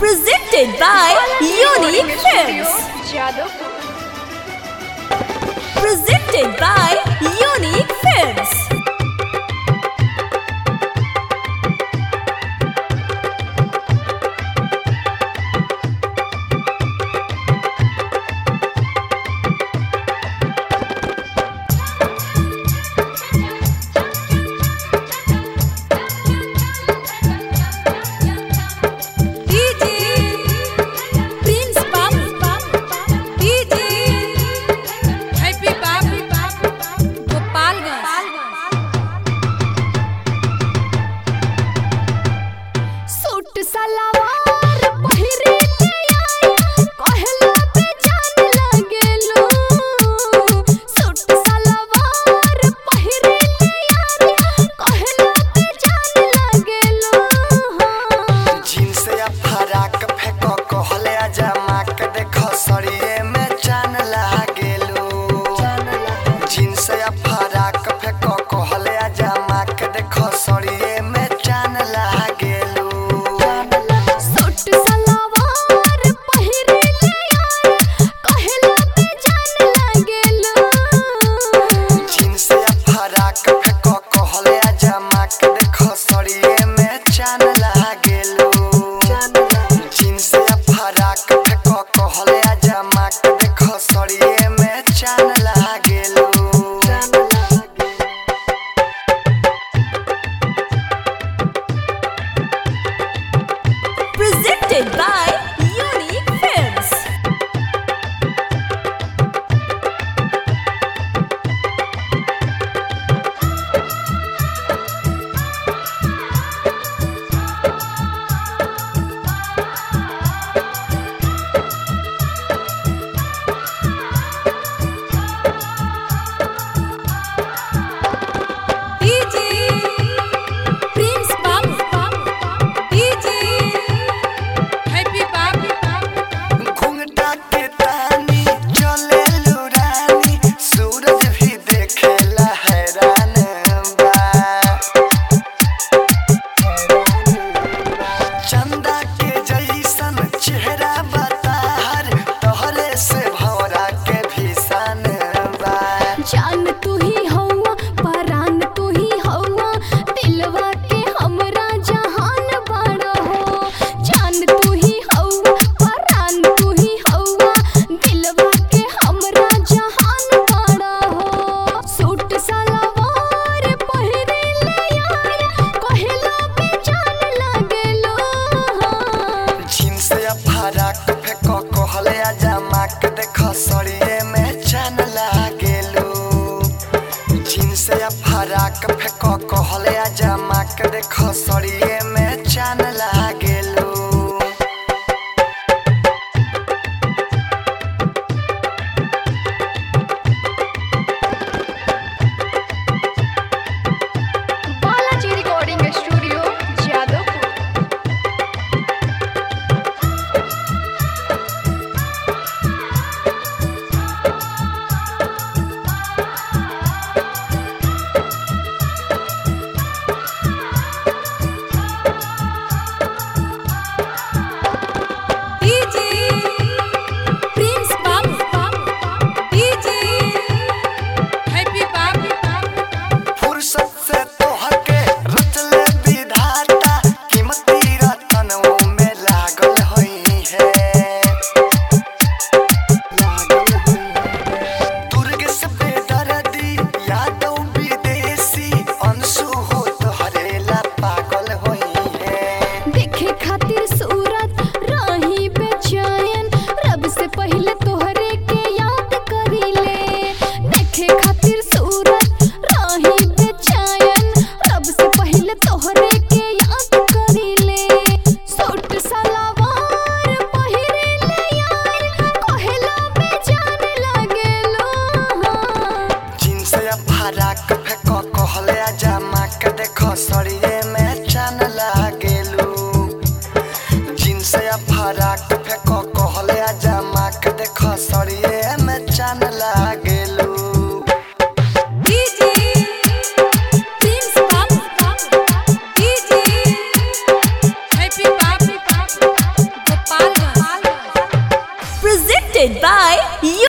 Presented by Unique Films. Presented by Unique Films. Presented by Unique Films. जान तू ही हौवा परान तू ही हौवा दिलवा के हमरा जहान बड़ा हो। जान तू ही हौवा परान तू ही हौवा दिलवा के हमरा जहान बड़ा हो। सूट सलवार पहिरे ले यार कहला बेजान लागेलो। जीन्स या फराक फेंको कहले आजा माक देखो सड़िए में जान लागेलो। जीन्स या फराक फेंको कहले आजा माक देखो सड़िए में जान लागेलो। Balaji recording studio Jadavpur. presented by